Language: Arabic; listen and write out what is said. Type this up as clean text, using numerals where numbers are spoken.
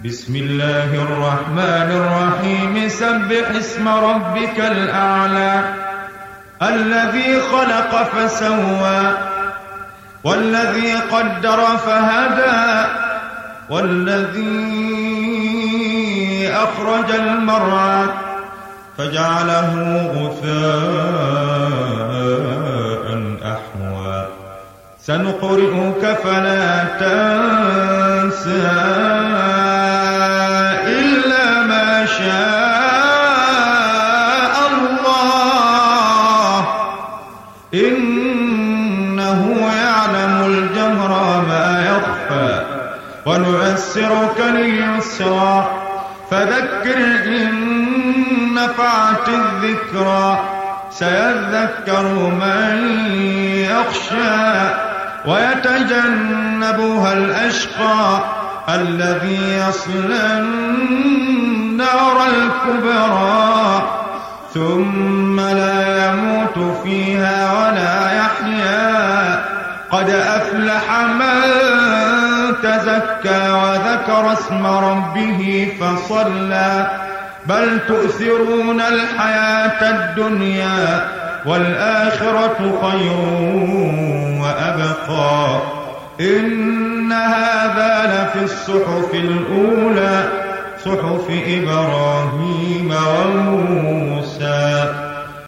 بسم الله الرحمن الرحيم سبح اسم ربك الأعلى الذي خلق فسوى والذي قدر فهدى والذي أخرج المرعى فجعله غثاء أحوى سنقرئك فلا تنسى إلا ما شاء الله إنه يعلم الجهر وما يخفى ونيسرك لليسرى فذكر إن نفعت الذكرى سيذكر من يخشى ويتجنبها الأشقى الذي يصلى النار الكبرى ثم لا يموت فيها ولا يحيا قد أفلح من تزكى وذكر اسم ربه فصلى بل تؤثرون الحياة الدنيا والآخرة خير وأبقى إن هذا لفي الصحف الأولى صحف إبراهيم وموسى.